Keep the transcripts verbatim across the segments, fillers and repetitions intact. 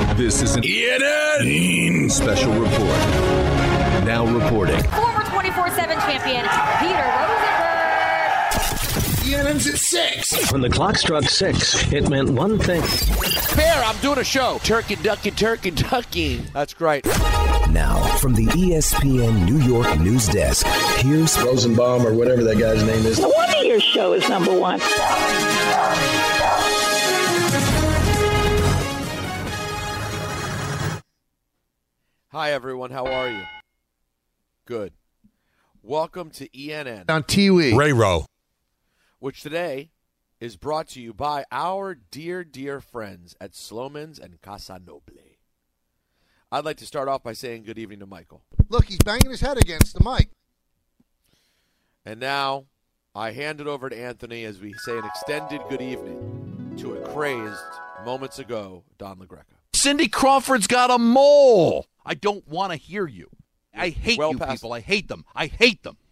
This is an E N N special report. Now reporting. Former twenty-four seven champion, Peter Rosenberg. E N N's at six. When the clock struck six, it meant one thing. Bear, I'm doing a show. Turkey, ducky, turkey, ducky. That's great. Now, from the E S P N New York news desk, here's Rosenbaum or whatever that guy's name is. No wonder your show is number one. Hi, everyone. How are you? Good. Welcome to E N N. On T V. Ray Rowe. Which today is brought to you by our dear, dear friends at Sloman's and Casa Noble. I'd like to start off by saying good evening to Michael. Look, he's banging his head against the mic. And now I hand it over to Anthony as we say an extended good evening to a crazed, moments ago, Don LaGreca. Cindy Crawford's got a mole. I don't want to hear you. I hate Well you past- people. I hate them. I hate them.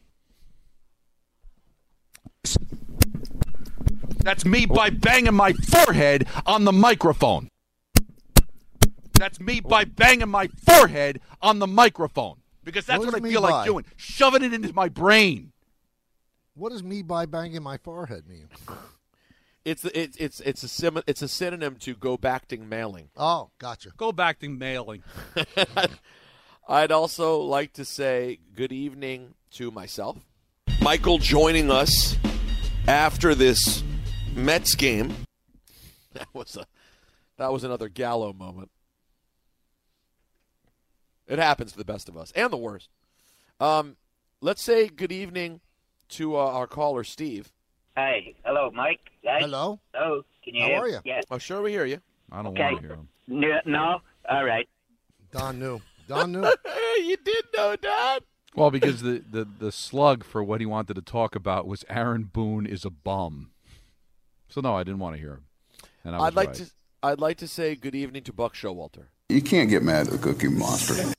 That's me by banging my forehead on the microphone. That's me by banging my forehead on the microphone. Because that's What what, does I me feel by? like doing. Shoving it into my brain. What does me by banging my forehead mean? It's it's it's it's a sim- it's a synonym to go backting mailing. Oh, gotcha. Go back to mailing. I'd also like to say good evening to myself. Michael joining us after this Mets game. That was a that was another Gallo moment. It happens to the best of us and the worst. Um, let's say good evening to uh, our caller, Steve. Hey, hello, Mike. Hey. Hello. Hello. Can you How hear? are you? Yeah. Oh, sure, we hear you. I don't Okay. want to hear him. No, no. All right. Don knew. Don knew. You did know, Dad. Well, because the, the, the slug for what he wanted to talk about was Aaron Boone is a bum. So, no, I didn't want to hear him. And I was I'd like right. to I'd like to say good evening to Buck Showalter. You can't get mad at the Cookie Monster.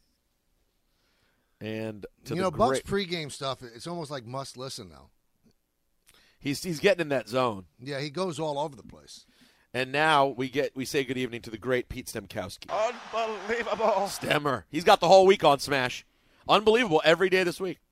And to You the know, Buck's great, pregame stuff, it's almost like must listen now. he's he's getting in that zone. Yeah, he goes all over the place. And now we get we say good evening to the great Pete Stemkowski. Unbelievable. Stemmer. He's got the whole week on Smash. Unbelievable every day this week.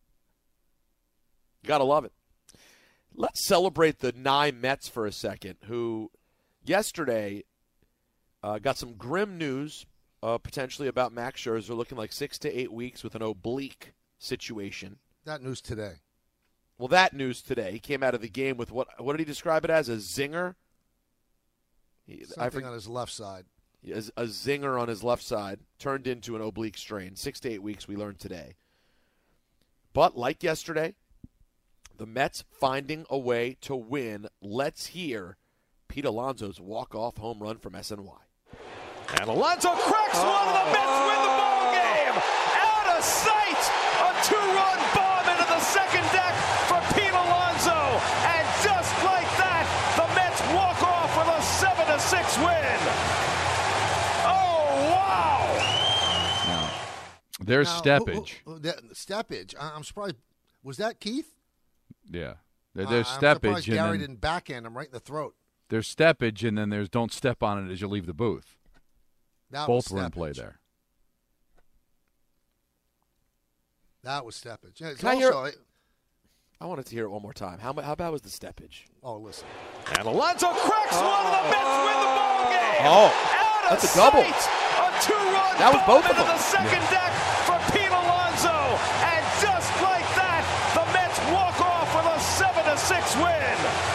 You gotta love it. Let's celebrate the Nye Mets for a second, who yesterday uh, got some grim news uh, potentially about Max Scherzer looking like six to eight weeks with an oblique situation. That news today. Well, that news today. He came out of the game with what? What did he describe it as? A zinger. He, Something I forget, on his left side. a a zinger on his left side turned into an oblique strain. Six to eight weeks, we learned today. But like yesterday, the Mets finding a way to win. Let's hear Pete Alonso's walk-off home run from S N Y. And Alonso cracks one, and the Mets win the ball game. Out of sight, a two-run bomb into the second deck for Pete Alonso, and just like that, the Mets walk off with a seven to six win. Oh wow! Now, there's Now, steppage. who- who- who- that- steppage. I- I'm surprised. Was that Keith? Yeah. There- There's Uh, I'm steppage. surprised and Gary then didn't backhand him right in the throat. there's steppage, and then there's don't step on it as you leave the booth. That Both was were in play steppage. there. That was steppage. Yeah, it's Can I hear- also, I wanted to hear it one more time. How, how bad was the steppage? oh, listen. And Alonso cracks one, and the Mets win the ball game. Oh, Out of that's a double. sight, a two-run That was both bomb of into them. the second deck for Pete Alonso, and just like that, the Mets walk off with a seven to six win.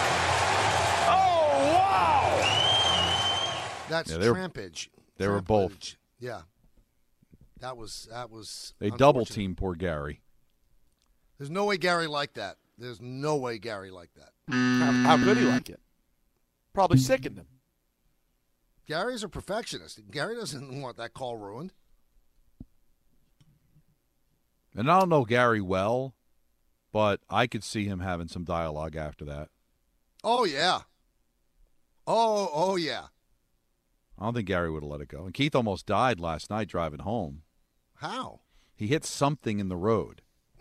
Oh wow! That's Yeah, they were- trampage. they were both. Trampage. Yeah. That was that was. They double unfortunate. team poor Gary. There's no way Gary liked that. There's no way Gary liked that. How, how could he like it? Probably sickened him. Gary's a perfectionist. Gary doesn't want that call ruined. And I don't know Gary well, but I could see him having some dialogue after that. Oh yeah. Oh oh yeah. I don't think Gary would have let it go. And Keith almost died last night driving home. How? He hit something in the road.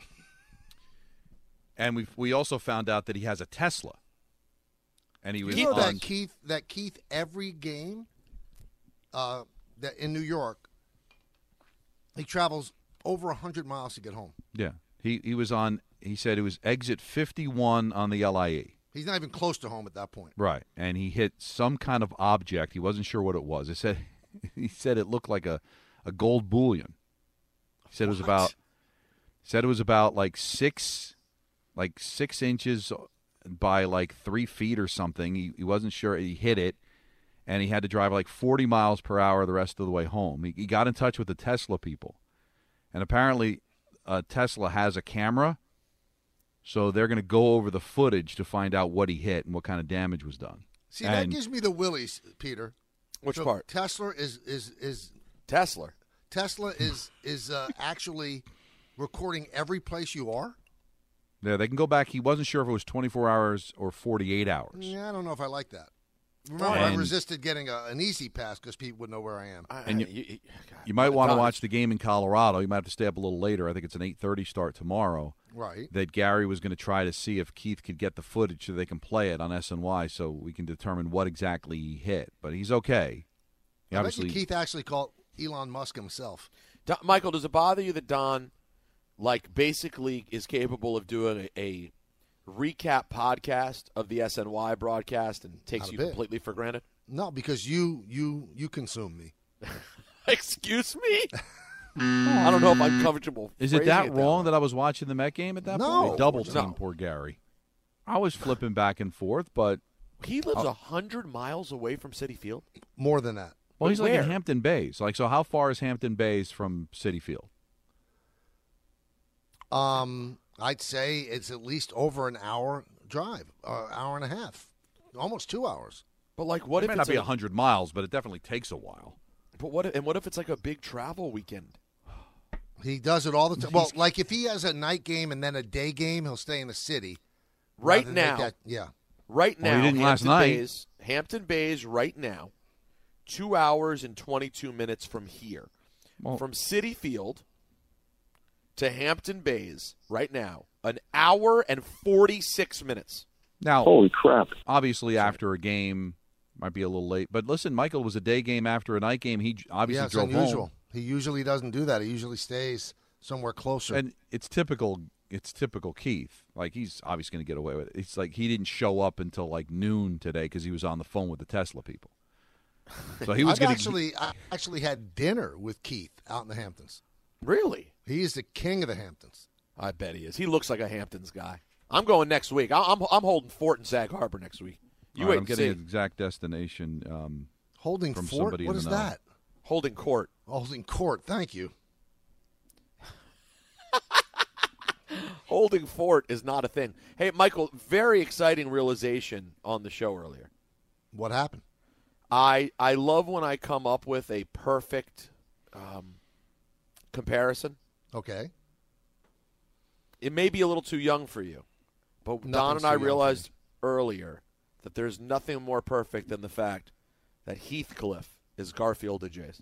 And we we also found out that he has a Tesla. And he was You know on, that Keith that Keith every game uh, that in New York, he travels over one hundred miles to get home. Yeah. He he was on, he said it was exit fifty-one on the L I E. He's not even close to home at that point. Right. And he hit some kind of object. He wasn't sure what it was. He said he said it looked like a, a gold bullion. He said it was What? about said it was about like six like six inches by like three feet or something. He he wasn't sure. He hit it, and he had to drive like forty miles per hour the rest of the way home. He, he got in touch with the Tesla people, and apparently uh, Tesla has a camera, so they're going to go over the footage to find out what he hit and what kind of damage was done. See, and, that gives me the willies, Peter. Which so part? Tesla is is is Tesla. Tesla is is uh, actually recording every place you are. Yeah, they can go back. He wasn't sure if it was twenty-four hours or forty-eight hours. Yeah, I don't know if I like that. Remember, And- I resisted getting a, an easy pass because people would know where I am. And you, you, you might want to watch the game in Colorado. You might have to stay up a little later. I think it's an eight thirty start tomorrow. Right. That Gary was going to try to see if Keith could get the footage so they can play it on S N Y so we can determine what exactly he hit. But he's okay. He I bet obviously, you Keith actually called Elon Musk himself. Don, Michael, does it bother you that Don, like, basically is capable of doing a, a recap podcast of the S N Y broadcast and takes Not a you bit. completely for granted? No, because you you you consume me. Excuse me? I don't know if I'm comfortable. is it phrasing that it wrong way. that I was watching the Met game at that No. point? They double No. team poor Gary. I was flipping back and forth, but He lives Oh. a hundred miles away from Citi Field. More than that. well, he's like Where? in Hampton Bays. Like, so how far is Hampton Bays from Citi Field? Um, I'd say it's at least over an hour drive, uh, hour and a half, almost two hours. But like, what It if may it's not be a, one hundred miles, but it definitely takes a while. But what? If, and what if it's like a big travel weekend? He does it all the time. Well, like if he has a night game and then a day game, he'll stay in the city. Right rather than make now, that- yeah. right Well, now, he didn't last Hampton night. Bays, Hampton Bays, right now, two hours and twenty-two minutes from here, Well- from Citi Field to Hampton Bays, right now, an hour and forty-six minutes. Now, Holy crap. obviously, after a game, might be a little late. But listen, Michael was a day game after a night game. He j- obviously Yeah, it's drove unusual. home. He usually doesn't do that. He usually stays somewhere closer. And it's typical. It's typical Keith. Like, he's obviously going to get away with it. It's like he didn't show up until like noon today because he was on the phone with the Tesla people. So he was I've going actually I actually had dinner with Keith out in the Hamptons. Really? He is the king of the Hamptons. I bet he is. He looks like a Hamptons guy. I'm going next week. I- I'm I'm holding Fort in Sag Harbor next week. You All right, wait I'm and getting see. an exact destination. Um, Holding From fort? somebody What in is the know. that? Holding court. Holding court. Thank you. Holding fort is not a thing. Hey, Michael, very exciting realization on the show earlier. What happened? I I love when I come up with a perfect um, comparison. Okay. It may be a little too young for you, but Don Nothing's and I too young for realized earlier that there's nothing more perfect than the fact that Heathcliff is Garfield to Jace.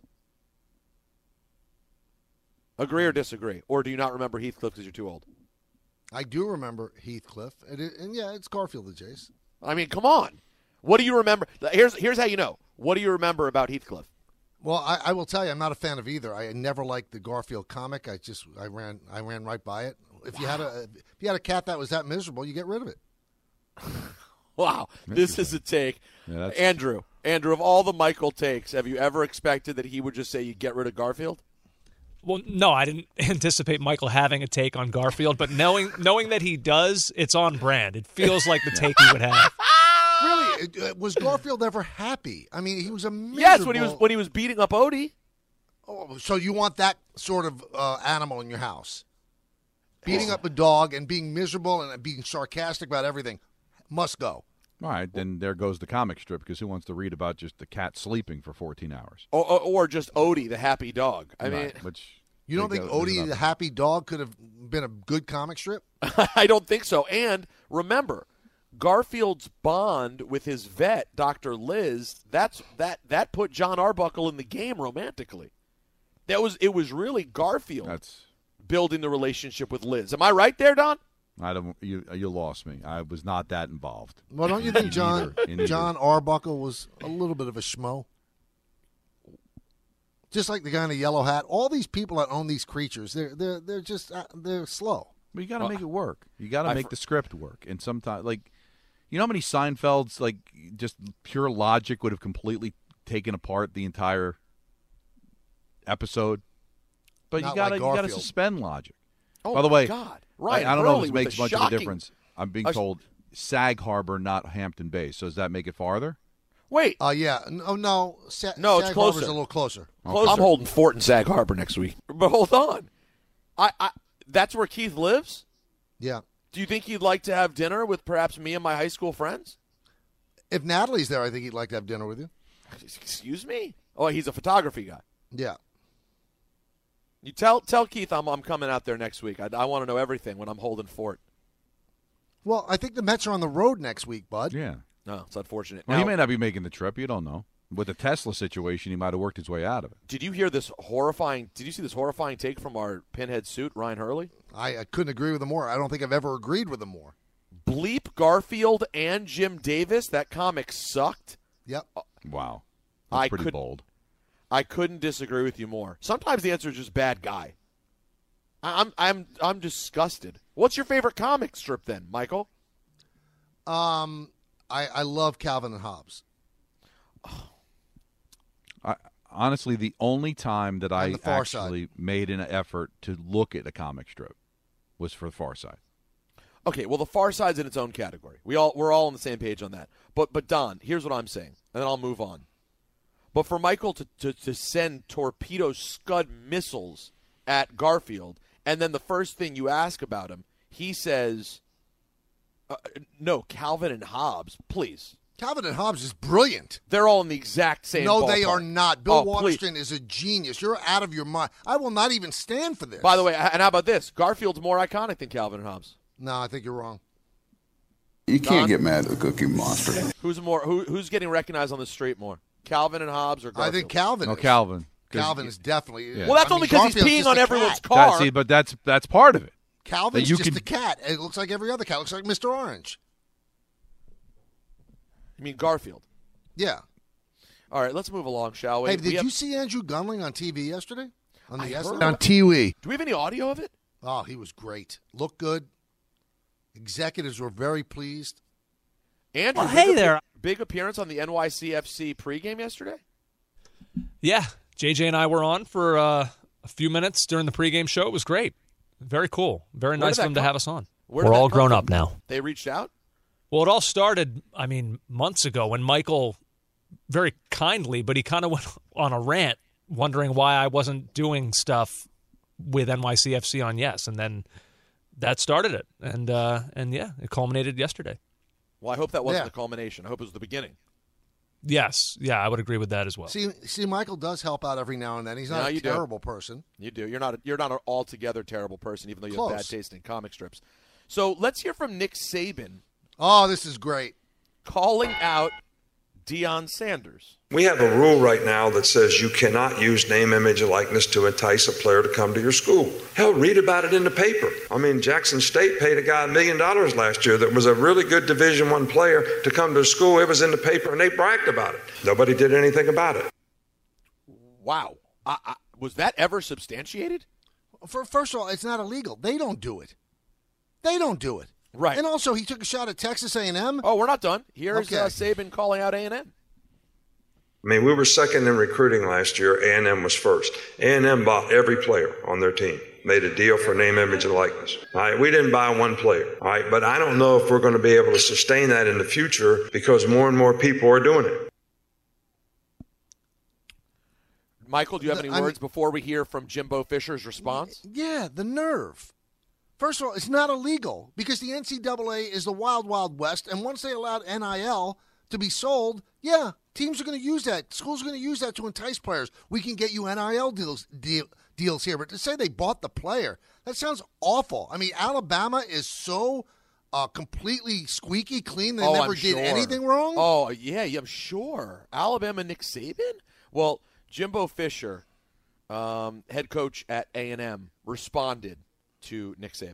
Agree or disagree? Or do you not remember Heathcliff because you're too old? I do remember Heathcliff. And, it, and yeah, it's Garfield the Jace. I mean, come on. What do you remember? Here's here's how you know. What do you remember about Heathcliff? Well, I, I will tell you, I'm not a fan of either. I never liked the Garfield comic. I just I ran I ran right by it. If you had a if you had a cat that was that miserable, you get rid of it. Wow, this is a take. Yeah, that's- Andrew, Andrew, of all the Michael takes, have you ever expected that he would just say you get rid of Garfield? Well, no, I didn't anticipate Michael having a take on Garfield, but knowing knowing that he does, it's on brand. It feels like the take he would have. Really, it- it- was Garfield ever happy? I mean, he was a miserable. Yes, when he was when he was beating up Odie. Oh, so you want that sort of uh, animal in your house? Beating up a dog and being miserable and being sarcastic about everything must go. all right, then there goes the comic strip because who wants to read about just the cat sleeping for fourteen hours? Or, or, or just Odie, the happy dog. I mean, Right, which You don't they think go- Odie there's the enough. Happy Dog could have been a good comic strip? I don't think so. And remember, Garfield's bond with his vet, Doctor Liz, that's that that put John Arbuckle in the game romantically. That was it was really Garfield That's building the relationship with Liz. Am I right there, Don? I don't. You you lost me. I was not that involved. Well, don't you think In John either- in either. John Arbuckle was a little bit of a schmo? Just like the guy in the yellow hat. All these people that own these creatures, they're they're they're just uh, they're slow. But you got to Well, make it work. You got to I make fr- the script work. And sometimes, like, you know how many Seinfelds, like, just pure logic would have completely taken apart the entire episode? But Not you got to like you got to Garfield. suspend logic. Oh, By the my way, God. I, Ryan I don't know Hurley if this with makes a much shocking- of a difference. I'm being I- told Sag Harbor, not Hampton Bay. So does that make it farther? Wait. Uh, yeah. No, no. Sa- No, it's Sag closer. Harbor's a little closer. I'm holding Fort in Sag Harbor next week. But hold on. I, I That's where Keith lives? Yeah. Do you think he'd like to have dinner with perhaps me and my high school friends? If Natalie's there, I think he'd like to have dinner with you. Excuse me? Oh, he's a photography guy. Yeah. You tell tell Keith I'm I'm coming out there next week. I, I want to know everything when I'm holding Fort. Well, I think the Mets are on the road next week, bud. Yeah. No, it's unfortunate. Well, Now, he may not be making the trip. You don't know. With the Tesla situation, he might have worked his way out of it. Did you hear this horrifying? Did you see this horrifying take from our pinhead suit, Ryan Hurley? I, I couldn't agree with him more. I don't think I've ever agreed with him more. Bleep Garfield and Jim Davis. That comic sucked. Yep. Wow. That's I pretty could- bold. I couldn't disagree with you more. Sometimes the answer is just bad guy. I- I'm I'm I'm disgusted. What's your favorite comic strip then, Michael? Um, I, I love Calvin and Hobbes. I, honestly, the only time that I And The Far Side. actually made an effort to look at a comic strip was for The Far Side. Okay, well, The Far Side's in its own category. We all we're all on the same page on that. But but Don, here's what I'm saying, and then I'll move on. But for Michael to, to, to send torpedo scud missiles at Garfield, and then the first thing you ask about him, he says, uh, "No, Calvin and Hobbes, please." Calvin and Hobbes is brilliant. They're all in the exact same. No, they ballpark. are not. Bill Oh, please. Waterston is a genius. You're out of your mind. I will not even stand for this. By the way, and how about this? Garfield's more iconic than Calvin and Hobbes. No, I think you're wrong. You can't Don? get mad at the Cookie Monster. Who's more? Who, who's getting recognized on the street more? Calvin and Hobbes or Garfield? I think Calvin. No, is. Calvin. 'Cause- Calvin is definitely. Yeah. Well, that's I only mean, because he's Garfield's peeing just on a everyone's cat. car. That, see, but that's that's part of it. Calvin's That you just can- a cat. It looks like every other cat. It looks like Mister Orange. You mean Garfield? Yeah. All right, let's move along, shall we? Hey, We did have- you see Andrew Gunling on T V yesterday? On the I S- heard on of- T V. Do we have any audio of it? Oh, he was great. Looked good. Executives were very pleased. Andrew, Well, big hey appe- there. Big appearance on the N Y C F C pregame yesterday? Yeah, J J and I were on for uh, a few minutes during the pregame show. It was great. Very cool. Very Where nice did of them that to come- have us on. Where did We're that all come grown from? up now. They reached out? Well, it all started, I mean, months ago when Michael, very kindly, but he kind of went on a rant wondering why I wasn't doing stuff with N Y C F C on Yes. And then that started it. And, uh, and yeah, it culminated yesterday. Well, I hope that wasn't Yeah. the culmination. I hope it was the beginning. Yes. Yeah, I would agree with that as well. See, see, Michael does help out every now and then. He's not No, a you do. terrible person. You do. You're not. A, you're not an altogether terrible person, even though you have bad Close. taste in comic strips. So let's hear from Nick Saban Oh, this is great. calling out Deion Sanders. We have a rule right now that says you cannot use name, image, and likeness to entice a player to come to your school. Hell, read about it in the paper. I mean, Jackson State paid a guy a million dollars last year that was a really good Division One player to come to school. It was in the paper, and they bragged about it. Nobody did anything about it. Wow. I, I, was that ever substantiated? For, first of all, it's not illegal. They don't do it. They don't do it. Right. And also, he took a shot at Texas A and M. Oh, we're not done. Here's Okay. uh, Saban calling out A and M. I mean, we were second in recruiting last year. A and M was first. A and M bought every player on their team, made a deal for name, image, and likeness. All right, we didn't buy one player. All right, but I don't know if we're going to be able to sustain that in the future because more and more people are doing it. Michael, do you have any I mean- words before we hear from Jimbo Fisher's response? Yeah, the nerve. First of all, it's not illegal because the N C double A is the wild, wild west. And once they allowed N I L to be sold, yeah, teams are going to use that. Schools are going to use that to entice players. We can get you N I L deals deal, deals here. But to say they bought the player, that sounds awful. I mean, Alabama is so uh, completely squeaky clean. They oh, never I'm did sure. anything wrong. Oh, yeah, yeah, I'm sure. Alabama, Nick Saban? Well, Jimbo Fisher, um, head coach at A and M, responded to Nick Saban.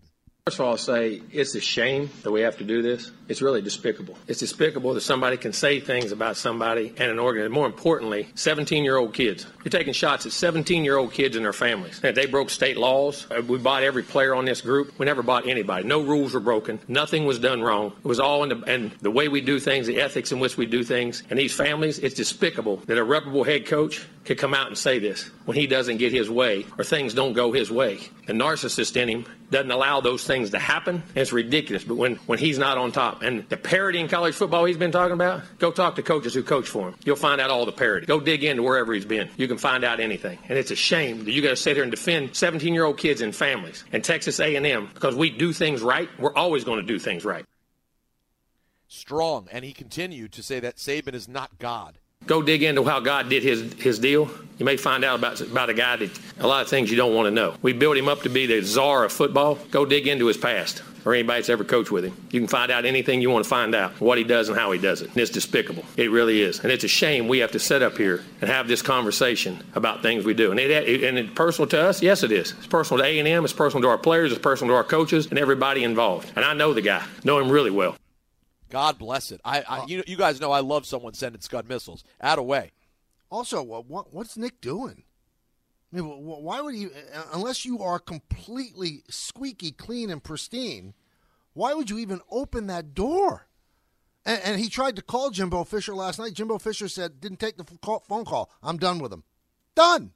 First of all, I'll say it's a shame that we have to do this. It's really despicable. It's despicable that somebody can say things about somebody and an organization. More importantly, seventeen-year-old kids. You're taking shots at seventeen-year-old kids and their families. And they broke state laws. We bought every player on this group. We never bought anybody. No rules were broken. Nothing was done wrong. It was all in the, and the way we do things, the ethics in which we do things. And these families, it's despicable that a reputable head coach could come out and say this when he doesn't get his way or things don't go his way. The narcissist in him doesn't allow those things to happen, and it's ridiculous. But when, when he's not on top, and the parity in college football he's been talking about, go talk to coaches who coach for him. You'll find out all the parity. Go dig into wherever he's been. You can find out anything. And it's a shame that you got to sit here and defend seventeen-year-old kids and families and Texas A and M because we do things right. We're always going to do things right. Strong, and he continued to say that Saban is not God. Go dig into how God did his, his deal. You may find out about, about a guy that a lot of things you don't want to know. We built him up to be the czar of football. Go dig into his past or anybody that's ever coached with him. You can find out anything you want to find out, what he does and how he does it. And it's despicable. It really is. And it's a shame we have to sit up here and have this conversation about things we do. And, it, and it's personal to us? Yes, it is. It's personal to A and M. It's personal to our players. It's personal to our coaches and everybody involved. And I know the guy. Know him really well. God bless it. I, I you, you guys know I love someone sending Scud missiles. Out of way. Also, what, what's Nick doing? I mean, why would you, unless you are completely squeaky clean and pristine, why would you even open that door? And, and he tried to call Jimbo Fisher last night. Jimbo Fisher said, didn't take the phone call. I'm done with him. Done.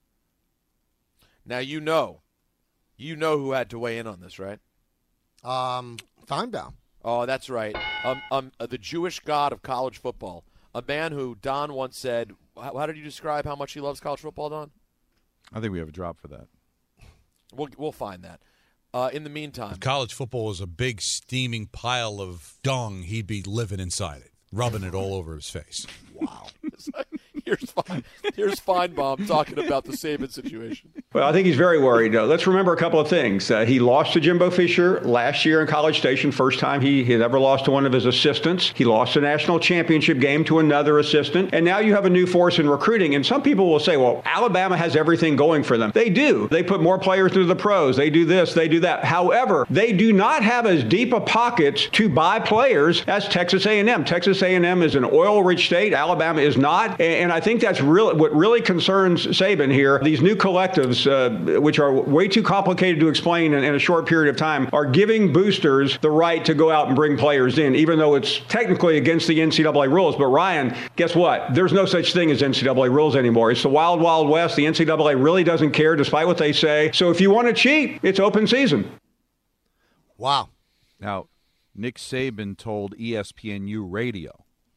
Now, you know, you know who had to weigh in on this, right? Um, Feinbaum. Oh, that's right. Um, um, uh, the Jewish god of college football. A man who Don once said, how, how did you describe how much he loves college football, Don? I think we have a drop for that. We'll, we'll find that. Uh, in the meantime. If college football was a big steaming pile of dung, he'd be living inside it, rubbing it all over his face. Wow. Here's Fein, here's Feinbaum talking about the Saban situation. Well, I think he's very worried. Uh, let's remember a couple of things. Uh, he lost to Jimbo Fisher last year in College Station, first time he had ever lost to one of his assistants. He lost a national championship game to another assistant. And now you have a new force in recruiting. And some people will say, well, Alabama has everything going for them. They do. They put more players through the pros. They do this. They do that. However, they do not have as deep a pockets to buy players as Texas A and M. Texas A and M is an oil-rich state. Alabama is not. And I think that's really what really concerns Saban here. These new collectives, uh, which are way too complicated to explain in, in a short period of time, are giving boosters the right to go out and bring players in, even though it's technically against the N C double A rules. But Ryan, guess what? There's no such thing as N C double A rules anymore. It's the wild, wild west. The N C double A really doesn't care, despite what they say. So if you want to cheat, it's open season. Wow. Now, Nick Saban told E S P N U Radio,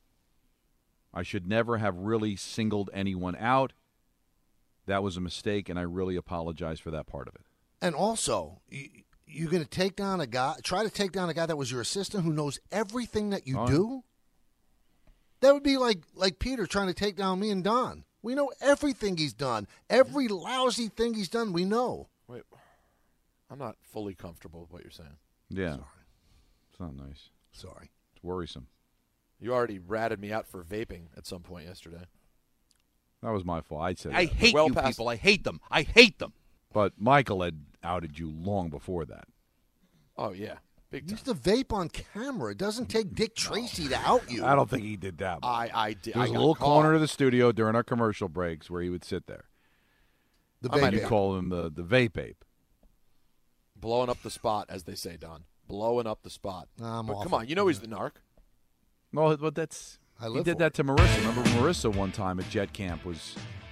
I should never have really singled anyone out. That was a mistake, and I really apologize for that part of it. And also, you, you're going to take down a guy, try to take down a guy that was your assistant who knows everything that you oh. do? That would be like, like Peter trying to take down me and Don. We know everything he's done. Every lousy thing he's done, we know. Wait, I'm not fully comfortable with what you're saying. Yeah. Sorry. It's not nice. Sorry. It's worrisome. You already ratted me out for vaping at some point yesterday. That was my fault. I'd say I that. hate well you past- people. I hate them. I hate them. But Michael had outed you long before that. Oh, yeah. Big time. Used to vape on camera. It doesn't take Dick Tracy to out you. I don't think he did that. I, I did. There was I a little caught. corner of the studio during our commercial breaks where he would sit there. The I vape you ape. call him the, the vape ape. Blowing up the spot, as they say, Don. Blowing up the spot. Nah, I'm but off come it. on, you know he's the narc. Well, but that's I he live did for that it. to Marissa. Remember Marissa one time at Jet Camp was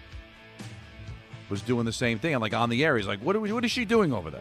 was doing the same thing. And like on the air, he's like, "What are we, what is she doing over there?"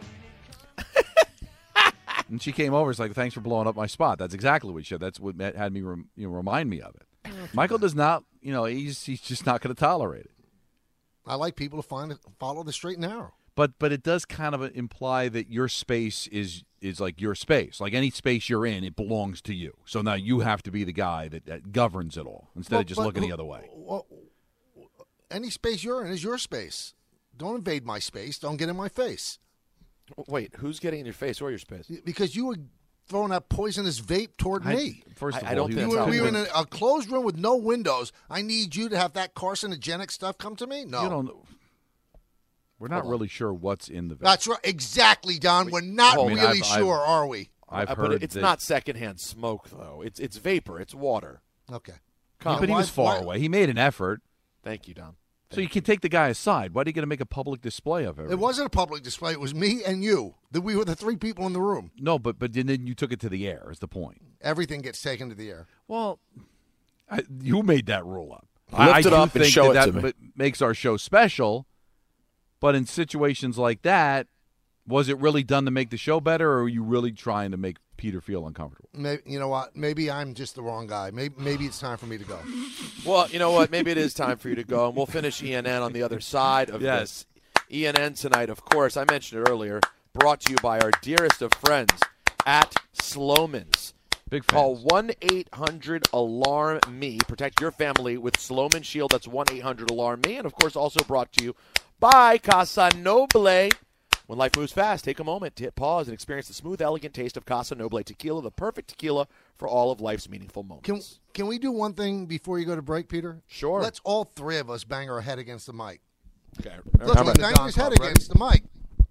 And she came over. It's like, "Thanks for blowing up my spot." That's exactly what she said. That's what had me rem, you know, remind me of it. Michael does not, you know, he's he's just not going to tolerate it. I like people to find follow the straight and narrow. But but it does kind of imply that your space is is like your space. Like any space you're in, it belongs to you. So now you have to be the guy that, that governs it all instead Well, of just but looking who- the other way. Well, any space you're in is your space. Don't invade my space. Don't get in my face. Wait, who's getting in your face or your space? Because you were throwing that poisonous vape toward I- me. First of I- I all, don't he think You was were, we were telling in a, a closed room with no windows. I need you to have that carcinogenic stuff come to me? No. You don't. We're not really sure what's in the vape. That's right. Exactly, Don. We're not I mean, really I've- sure, I've- are we? I've but heard it's that- not secondhand smoke, though. It's it's vapor. It's water. Okay. Come but he on. was far why- away. He made an effort. Thank you, Don. So you can take the guy aside. Why are you going to make a public display of everything? It wasn't a public display. It was me and you. That we were the three people in the room. No, but but then you took it to the air is the point. Everything gets taken to the air. Well, I, you made that rule up. Lift I, I it do up and think show that it to that me. ma- makes our show special. But in situations like that, was it really done to make the show better, or are you really trying to make Peter feel uncomfortable? Maybe, you know what? Maybe I'm just the wrong guy. Maybe maybe it's time for me to go. Well, you know what? Maybe it is time for you to go, and we'll finish E N N on the other side of Yes. this. E N N tonight, of course, I mentioned it earlier, brought to you by our dearest of friends at Sloman's. Big Call one eight hundred alarm me. Protect your family with Sloman Shield. That's one eight hundred alarm me. And, of course, also brought to you by Casa Noble. When life moves fast, take a moment to hit pause and experience the smooth, elegant taste of Casa Noble tequila, the perfect tequila for all of life's meaningful moments. Can can we do one thing before you go to break, Peter? Sure. Let's all three of us bang our head against the mic. Okay. Look, he's banging his head against the mic.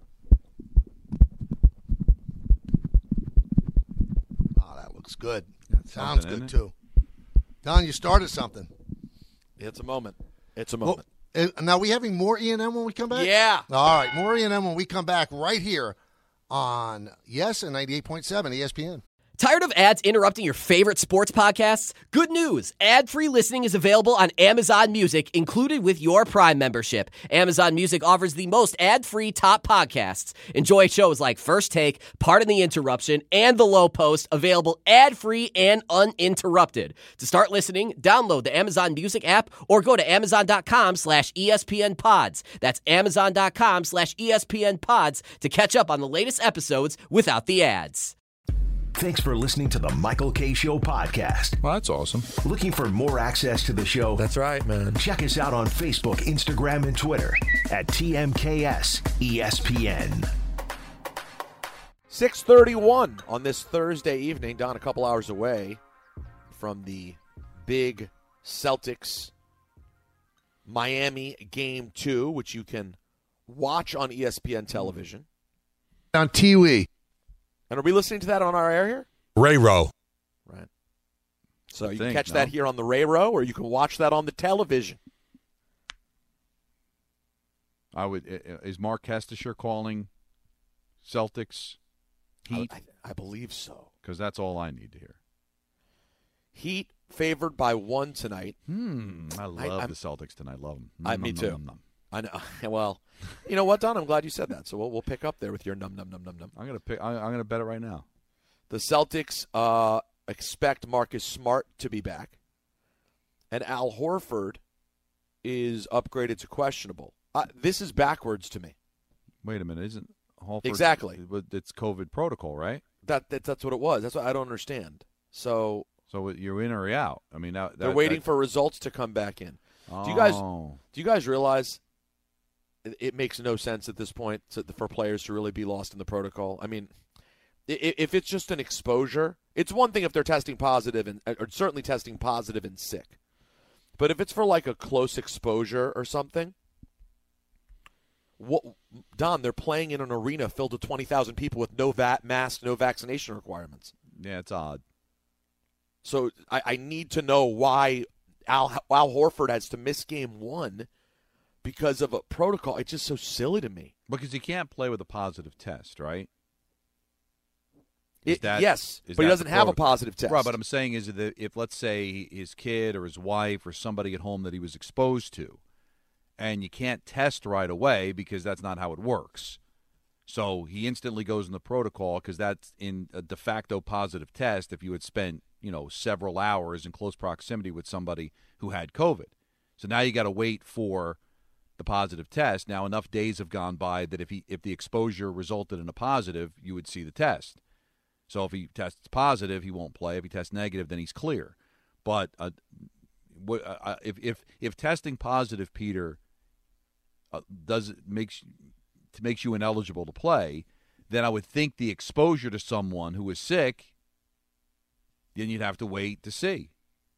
Oh, that looks good. Sounds something, good, isn't too. Don, you started something. It's a moment. It's a Well, moment. uh, now, are we having more E and M when we come back? Yeah. All right, more E and M when we come back right here on Yes and ninety-eight point seven E S P N. Tired of ads interrupting your favorite sports podcasts? Good news. Ad-free listening is available on Amazon Music, included with your Prime membership. Amazon Music offers the most ad-free top podcasts. Enjoy shows like First Take, Pardon the Interruption, and The Low Post, available ad-free and uninterrupted. To start listening, download the Amazon Music app or go to amazon.com slash ESPN pods. That's amazon.com slash ESPN pods to catch up on the latest episodes without the ads. Thanks for listening to the Michael K. Show podcast. Well, that's awesome. Looking for more access to the show? That's right, man. Check us out on Facebook, Instagram, and Twitter at T M K S E S P N. six thirty-one on this Thursday evening. Don, a couple hours away from the big Celtics Miami Game two, which you can watch on E S P N television. On T W. And are we listening to that on our air here? Ray Rowe. Right. So you think, can catch no? that here on the Ray-Row, or you can watch that on the television. I would. Is Mark Kestisher calling Celtics Heat? I, I believe so. Because that's all I need to hear. Heat favored by one tonight. Hmm. I love I, the Celtics tonight. Love them. I, me too. I know. Well, you know what, Don? I'm glad you said that. So we'll we'll pick up there with your num num num num num. I'm gonna pick. I, I'm gonna bet it right now. The Celtics uh, expect Marcus Smart to be back, and Al Horford is upgraded to questionable. Uh, this is backwards to me. Wait a minute, isn't Horford? Exactly. But it's COVID protocol, right? That, that that's what it was. That's what I don't understand. So So you're in or out? I mean, that, they're that, waiting that, for results to come back in. Oh. Do you guys do you guys realize it, it makes no sense at this point to, for players to really be lost in the protocol? I mean, if, if it's just an exposure, it's one thing if they're testing positive and or certainly testing positive and sick. But if it's for like a close exposure or something, what, Don, they're playing in an arena filled with twenty thousand people with no va- mask, no vaccination requirements. Yeah, it's odd. So I, I need to know why Al, Al Horford has to miss game one because of a protocol. It's just so silly to me. Because he can't play with a positive test, right? It, that, yes, but he doesn't have a positive test. Right, but I'm saying is that if, let's say, his kid or his wife or somebody at home that he was exposed to, and you can't test right away because that's not how it works. So he instantly goes in the protocol because that's in a de facto positive test if you had spent, you know, several hours in close proximity with somebody who had COVID. So now you got to wait for the positive test. Now enough days have gone by that if he if the exposure resulted in a positive, you would see the test. So if he tests positive, he won't play. If he tests negative, then he's clear. But uh, what, uh, if if if testing positive, Peter, uh, does it makes makes you ineligible to play, then I would think the exposure to someone who is sick, then you'd have to wait to see.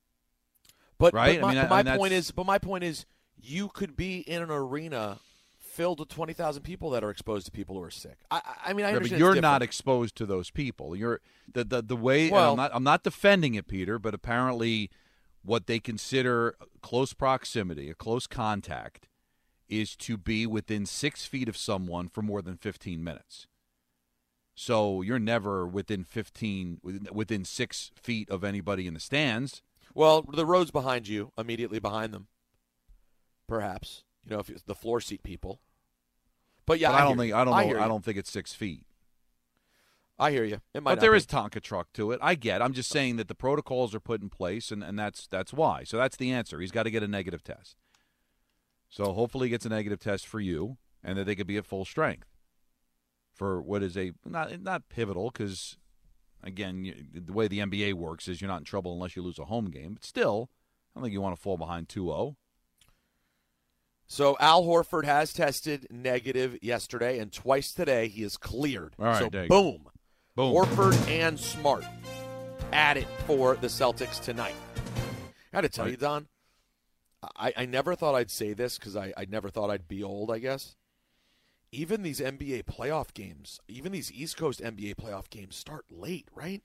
But, right? but my, I mean, but I, my I point mean, is, but my point is, you could be in an arena filled with twenty thousand people that are exposed to people who are sick. I, I mean, I Yeah, understand. but you're it's not different. exposed to those people. You're the the, the way. and Well- I'm not. I'm not defending it, Peter. But apparently, what they consider close proximity, a close contact, is to be within six feet of someone for more than fifteen minutes. So you're never within fifteen, within- within six feet of anybody in the stands. Well, the rows behind you, immediately behind them, perhaps. You know, if it's the floor seat people. But yeah, But I, I don't hear think. you. I don't I know. hear I you. don't think it's six feet. I hear you. It might. But not there be. is Tonka truck to it. I get. I'm just saying that the protocols are put in place, and, and that's that's why. So that's the answer. He's got to get a negative test. So hopefully he gets a negative test for you, and that they could be at full strength for what is a not not pivotal because, again, you, the way the N B A works is you're not in trouble unless you lose a home game. But still, I don't think you want to fall behind two oh. So Al Horford has tested negative yesterday, and twice today he is cleared. All right, so there you go. boom. Boom. Horford and Smart added for the Celtics tonight. I got to tell Right. you, Don, I, I never thought I'd say this because I, I never thought I'd be old, I guess. Even these N B A playoff games, even these East Coast N B A playoff games start late, right?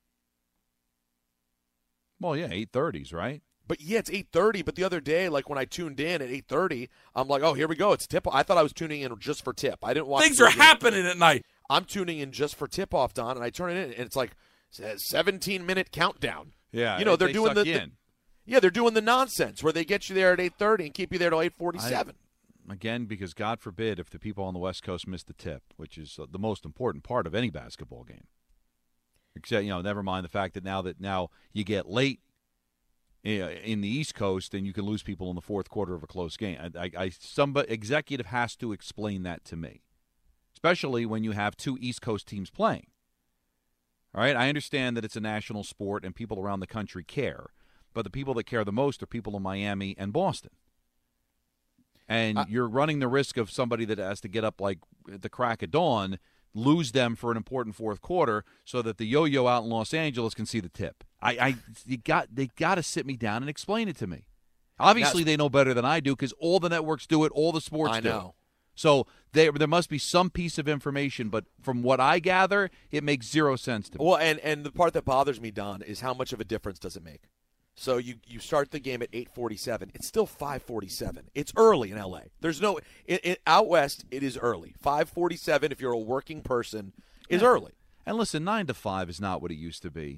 Well, yeah, eight thirties, right? But yeah, it's eight thirty. But the other day, like when I tuned in at eight thirty, I'm like, oh, here we go. It's tip. I thought I was tuning in just for tip. I didn't watch. Things the are game. happening at night. I'm tuning in just for tip off, Don, and I turn it in, and it's like seventeen minute countdown. Yeah, you know they're they doing suck the, you the in. yeah they're doing the nonsense where they get you there at eight thirty and keep you there till eight forty seven. Again, because God forbid if the people on the West Coast miss the tip, which is uh, the most important part of any basketball game. Except, you know, never mind the fact that now that now you get late uh, in the East Coast, and you can lose people in the fourth quarter of a close game. I, I, I some executive has to explain that to me, especially when you have two East Coast teams playing. All right, I understand that it's a national sport and people around the country care, but the people that care the most are people in Miami and Boston. And Uh, you're running the risk of somebody that has to get up like at the crack of dawn, lose them for an important fourth quarter, so that the yo-yo out in Los Angeles can see the tip. I, I you got they got to sit me down and explain it to me. Obviously, That's- they know better than I do because all the networks do it, all the sports I do. know. So there there must be some piece of information, but from what I gather, it makes zero sense to me. Well, and and the part that bothers me, Don, is how much of a difference does it make? So you, you start the game at eight forty-seven. It's still five forty-seven. It's early in L A. There's no it, it, out west. It is early. five forty-seven. If you're a working person, is Yeah. early. And listen, nine to five is not what it used to be.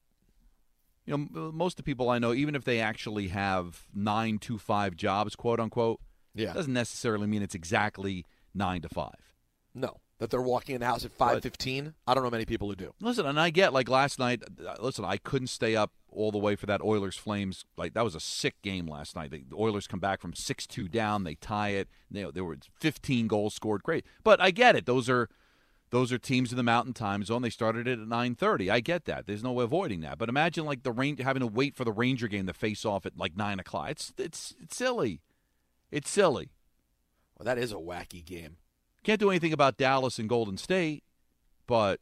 You know, m- most of the people I know, even if they actually have nine to five jobs, quote unquote, Yeah. doesn't necessarily mean it's exactly nine to five. No, that they're walking in the house at five fifteen. I don't know many people who do. Listen, and I get like last night. uh, Listen, I couldn't stay up all the way for that Oilers Flames. Like that was a sick game last night. The Oilers come back from six two down. They tie it. They, there were fifteen goals scored. Great, but I get it. Those are those are teams in the Mountain Time Zone. They started it at nine thirty. I get that. There's no avoiding that. But imagine like the rain having to wait for the Ranger game to face off at like nine o'clock. It's it's it's silly. It's silly. Well, that is a wacky game. Can't do anything about Dallas and Golden State, but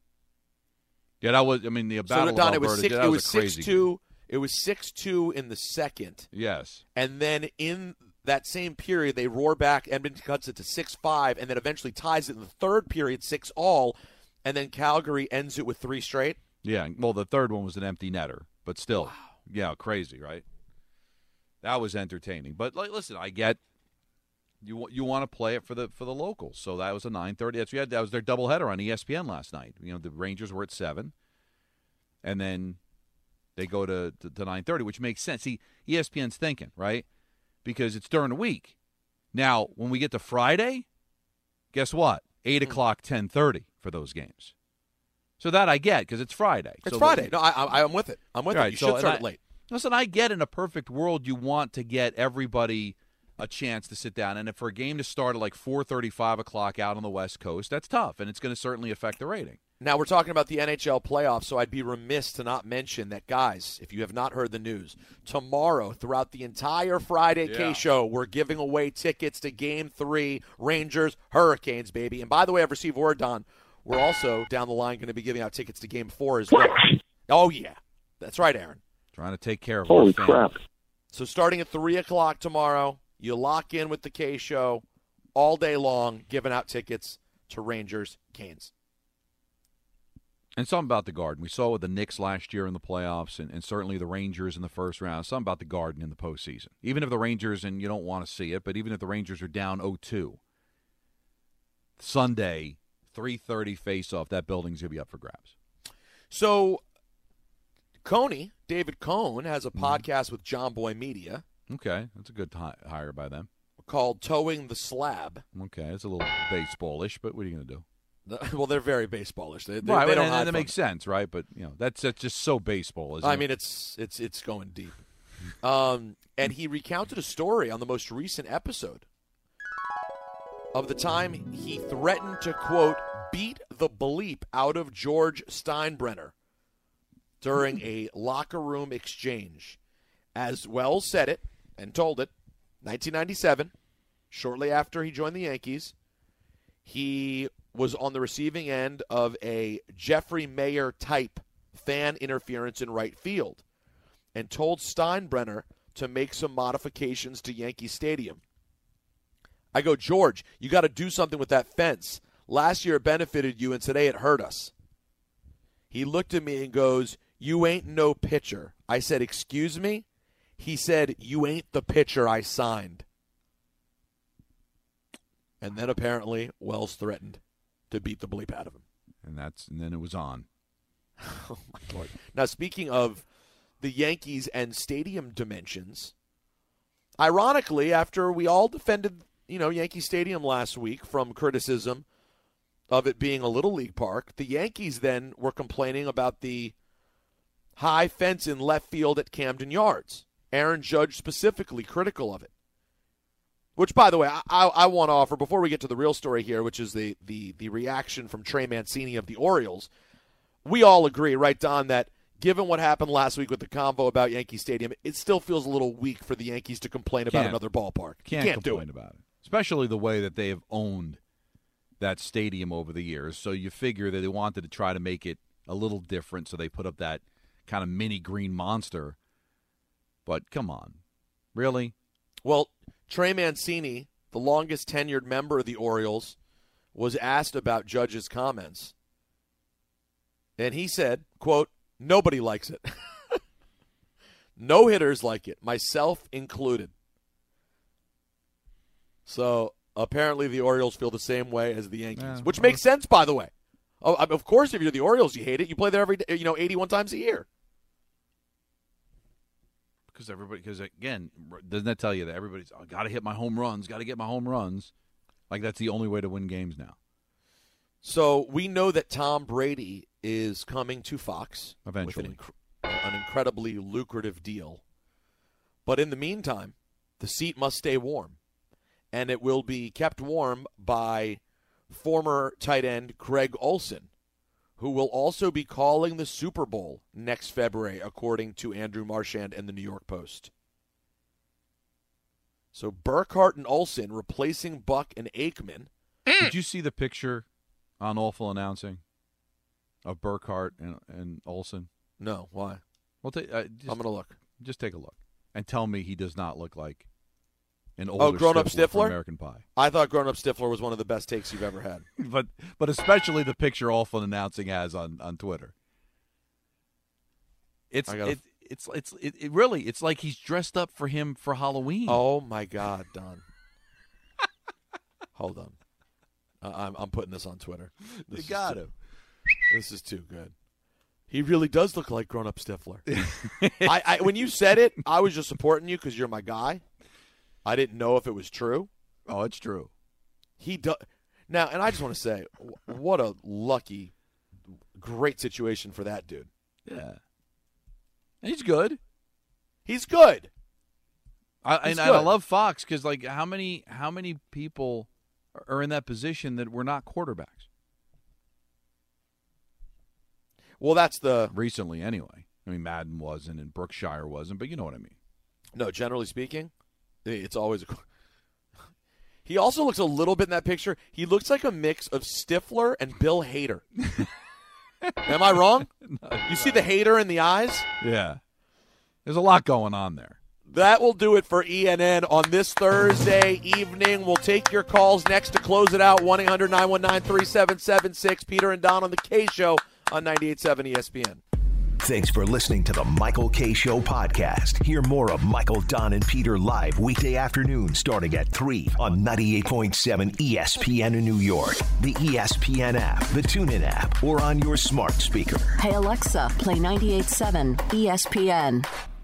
yeah, that was. I mean, the battle So Don, of it was Alberta. six. that It was, was a crazy six two. It was six two in the second. Yes. And then in that same period, they roar back. Edmonton cuts it to six five, and then eventually ties it in the third period, six all. And then Calgary ends it with three straight. Yeah. Well, the third one was an empty netter, but still, Wow. yeah, crazy, right? That was entertaining. But like, listen, I get you. You want to play it for the for the locals, so that was a nine thirty. That's we had. That was their doubleheader on E S P N last night. You know, the Rangers were at seven, and then they go to to, to nine thirty, which makes sense. See, E S P N's thinking, right? Because it's during the week. Now, when we get to Friday, guess what? Eight o'clock, ten thirty for those games. So that I get because it's Friday. It's So Friday. the- No, I, I, I'm with it. I'm with Right, it. You so- should and start I- it late. Listen, I get in a perfect world you want to get everybody a chance to sit down. And if for a game to start at like four thirty, five o'clock out on the West Coast, that's tough, and it's going to certainly affect the rating. Now, we're talking about the N H L playoffs, so I'd be remiss to not mention that, guys, if you have not heard the news, tomorrow, throughout the entire Friday Yeah. K-Show, we're giving away tickets to Game three, Rangers, Hurricanes, baby. And by the way, I've received word, Don, we're also down the line going to be giving out tickets to Game four as well. Oh, yeah. That's right, Aaron. Trying to take care of Holy our family. crap. So starting at three o'clock tomorrow, you lock in with the K-Show. all day long, giving out tickets to Rangers, Canes. And something about the Garden. We saw with the Knicks last year in the playoffs, and, and certainly the Rangers in the first round. Something about the Garden in the postseason. Even if the Rangers, and you don't want to see it, but even if the Rangers are down oh two, Sunday, three thirty face-off, that building's going to be up for grabs. So, Coney, David Cohn, has a podcast with John Boy Media. Okay, that's a good t- hire by them. Called Towing the Slab. Okay, it's a little baseball-ish, but what are you going to do? Well, they're very baseballish. They, they, right, they don't and, hide and that from makes it. sense, right? But you know, that's that's just so baseball, isn't I it? mean, it's it's it's going deep. Um, and he recounted a story on the most recent episode of the time he threatened to, quote, beat the bleep out of George Steinbrenner during a locker room exchange. As Wells said it and told it, nineteen ninety-seven, shortly after he joined the Yankees, he was on the receiving end of a Jeffrey Mayer-type fan interference in right field and told Steinbrenner to make some modifications to Yankee Stadium. I go, George, you got to do something with that fence. Last year it benefited you, and today it hurt us. He looked at me and goes, you ain't no pitcher. I said, excuse me? He said, you ain't the pitcher I signed. And then apparently Wells threatened to beat the bleep out of him. And that's and then it was on. Oh, my Lord. Now, speaking of the Yankees and stadium dimensions, ironically, after we all defended, you know, Yankee Stadium last week from criticism of it being a little league park, the Yankees then were complaining about the high fence in left field at Camden Yards. Aaron Judge specifically critical of it. Which, by the way, I, I, I want to offer, before we get to the real story here, which is the, the, the reaction from Trey Mancini of the Orioles, we all agree, right, Don, that given what happened last week with the convo about Yankee Stadium, it still feels a little weak for the Yankees to complain about Can't. another ballpark. Can't, Can't do complain it. about it. Especially the way that they have owned that stadium over the years. So you figure that they wanted to try to make it a little different, so they put up that kind of mini green monster. But come on. Really? Well, Trey Mancini, the longest tenured member of the Orioles, was asked about Judge's comments. And he said, quote, nobody likes it. No hitters like it, myself included. So apparently the Orioles feel the same way as the Yankees, Yeah, which well, makes sense, by the way. Oh, of course, if you're the Orioles, you hate it. You play there every, you know, eighty-one times a year. Because everybody, because again, doesn't that tell you that everybody's oh, got to hit my home runs, got to get my home runs? Like that's the only way to win games now. So we know that Tom Brady is coming to Fox Eventually. with an, inc- an incredibly lucrative deal. But in the meantime, the seat must stay warm, and it will be kept warm by former tight end Greg Olsen, who will also be calling the Super Bowl next February, according to Andrew Marchand and the New York Post. So Burkhardt and Olsen replacing Buck and Aikman. Did you see the picture on Awful Announcing of Burkhardt and, and Olsen? No, why? Well, ta- uh, just, I'm going to look. Just take a look and tell me he does not look like an older Oh, grown-up Stifler from Stifler? American Pie. I thought grown-up Stifler was one of the best takes you've ever had. but but especially the picture Awful Announcing has on, on Twitter. It's I gotta- it, it's it's it, it really it's like he's dressed up for him for Halloween. Oh my God, Don! Hold on, uh, I'm I'm putting this on Twitter. This You is got too- him. This is too good. He really does look like grown-up Stifler. I, I when you said it, I was just supporting you because you're my guy. I didn't know if it was true. Oh, it's true. He does now, and I just want to say, wh- what a lucky, great situation for that dude. Yeah, and he's good. He's good. I, He's and, and I good. love Fox because, like, how many how many people are in that position that were not quarterbacks Well, that's the recently, anyway? I mean, Madden wasn't, and Brookshire wasn't, but you know what I mean. no. Generally speaking, it's always a. He also looks a little bit in that picture. He looks like a mix of Stifler and Bill Hader. Am I wrong? No, You see the hater in the eyes? Yeah, there's a lot going on there. That will do it for E N N on this Thursday evening. We'll take your calls next to close it out. one eight hundred nine one nine three seven seven six. Peter and Don on the K Show on ninety-eight point seven E S P N. Thanks for listening to the Michael K. Show podcast. Hear more of Michael, Don, and Peter live weekday afternoon starting at three on ninety-eight point seven E S P N in New York, the E S P N app, the TuneIn app, or on your smart speaker. Hey, Alexa, play ninety-eight point seven E S P N.